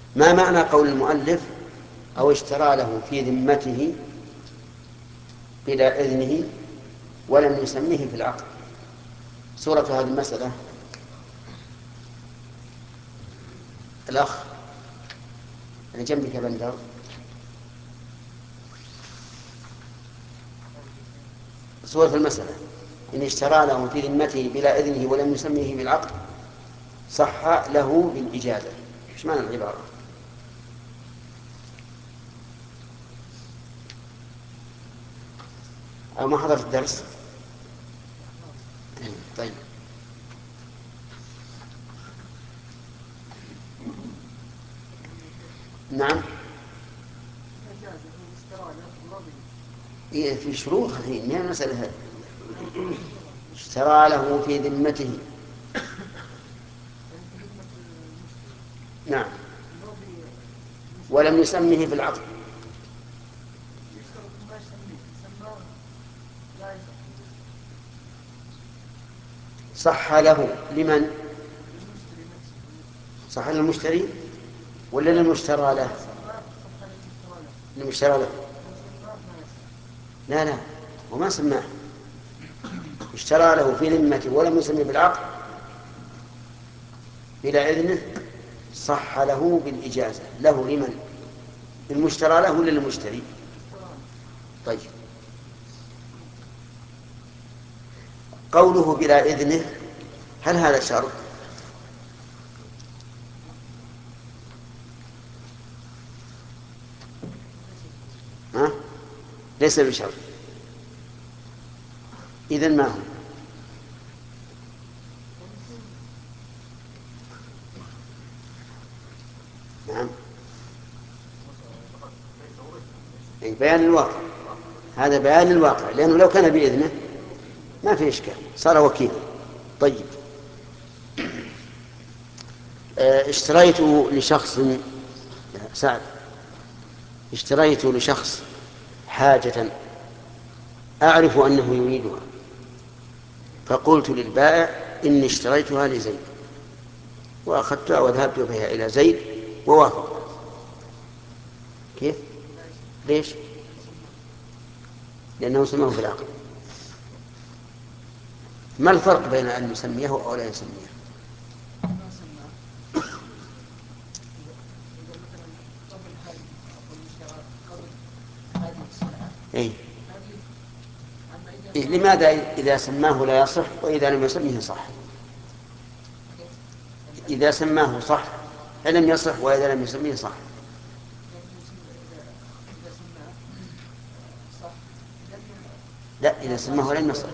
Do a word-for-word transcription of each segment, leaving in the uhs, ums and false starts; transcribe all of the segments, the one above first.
ما معنى قول المؤلف أو اشترى له في ذمته بلا إذنه ولم يسميه في العقد؟ سورة هذه المسألة الأخ اللي جنبك يا بندر. سورة المسألة إن اشترى له في ذمته بلا إذنه ولم يسميه بالعقد صح له بالإجازة. إيش معنى العبارة؟ أو ما حضرت الدرس؟ طيب نعم. إيه في شروط هي ما المسألة هذه. اشترى له في ذمته. نعم ولم يسمه في العقد. صح له لمن؟ صح للمشتري ولا للمشترى له؟ للمشترى له. لا لا وما سماه. اشترى له في ذمته ولم يسمه بالعقد بلا إذنه صح له بالإجازة. له لمن؟ المشترى له ولا للمشتري؟ طيب قوله بلا إذنه هل هذا شرط؟ ها؟ ليس بشرط. إذن ما هو؟ نعم أي بيان الواقع. هذا بيان الواقع لأنه لو كان بإذنه ما في إشكال صار وكيلا. طيب اشتريت لشخص سعد اشتريت لشخص حاجة أعرف أنه يريدها فقلت للبائع إني اشتريتها لزيد وأخذتها وذهبت بها إلى زيد ووافق. كيف؟ ليش؟ لأنه سماه في العقد. ما الفرق بين أن يسميه أو لا يسميه؟ إيه؟ إيه لماذا إذا سماه لا يصح وإذا لم يسمه صح؟ إذا سماه صح لم يصح وإذا لم يسمه صح. لا إذا سماه لم يصح.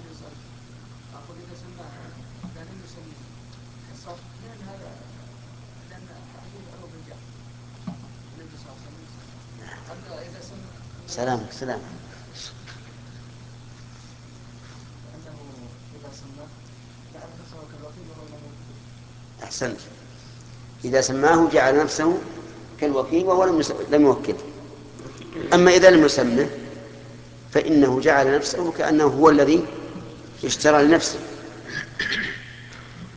سلامك سلامك. أحسنت. إذا سماه جعل نفسه كالوكيل وهو لم يس- لم يوكله. أما إذا لم يسمه فإنه جعل نفسه كأنه هو الذي اشترى لنفسه